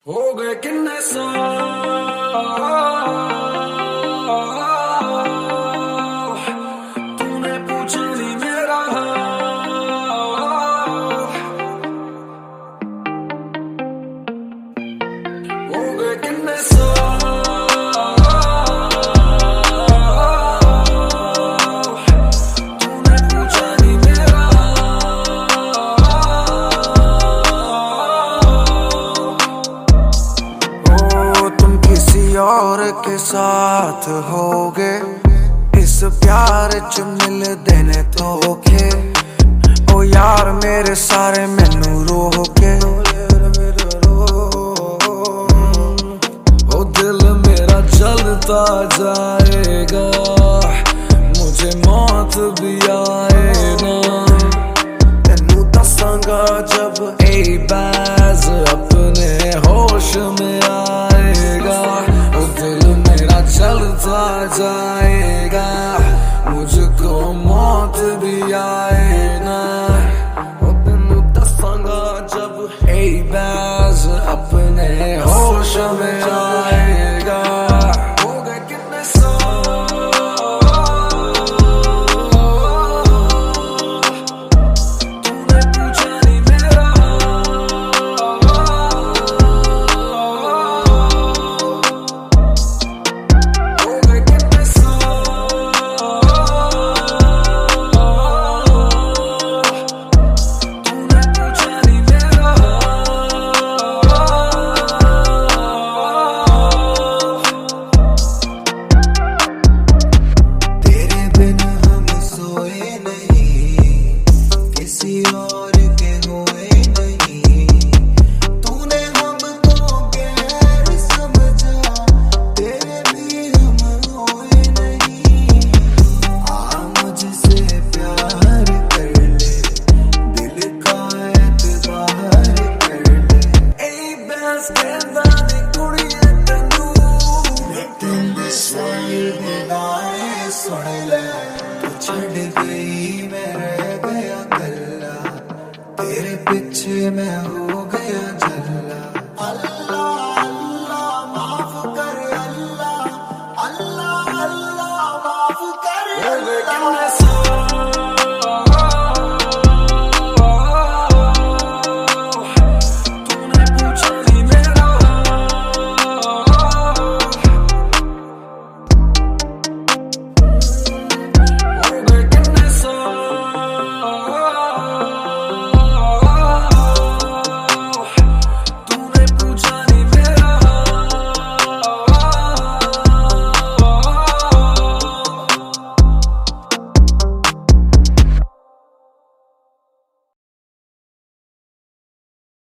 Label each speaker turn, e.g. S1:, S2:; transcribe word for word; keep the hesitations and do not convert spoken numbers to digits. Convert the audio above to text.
S1: हो गए किन्ने साल तूने पूछा नहीं मेरा हाल। हो गए किन्ने साल तूने पूछा नहीं मेरा और के साथ होगे इस प्यार च मिल देने धोखे। ओ यार मेरे सारे मैनू रोके। ओ दिल मेरा जलता जाएगा मुझे मौत भी आए ना। तेनू दसांगा जब ए बैज अपने होश में आएगा। चलता जाएगा मुझको मौत भी आए ना। ओ तेनू दसांगा जब ए बैज अपने होश में आएगा। हो गए कितने साल तूने पूछा नहीं मेरा और के हुए नहीं। तूने हमको गैर समझा तेरे भी हम हुए नहीं। आ मुझसे प्यार कर ले दिल का एतबार कर ले। ए बस कहता नहीं कुड़िए तन्नू तेन साई दिलाए सुन ले। तू छड़ गई मैं रह गया कल्ला तेरे पीछे मैं हूँ।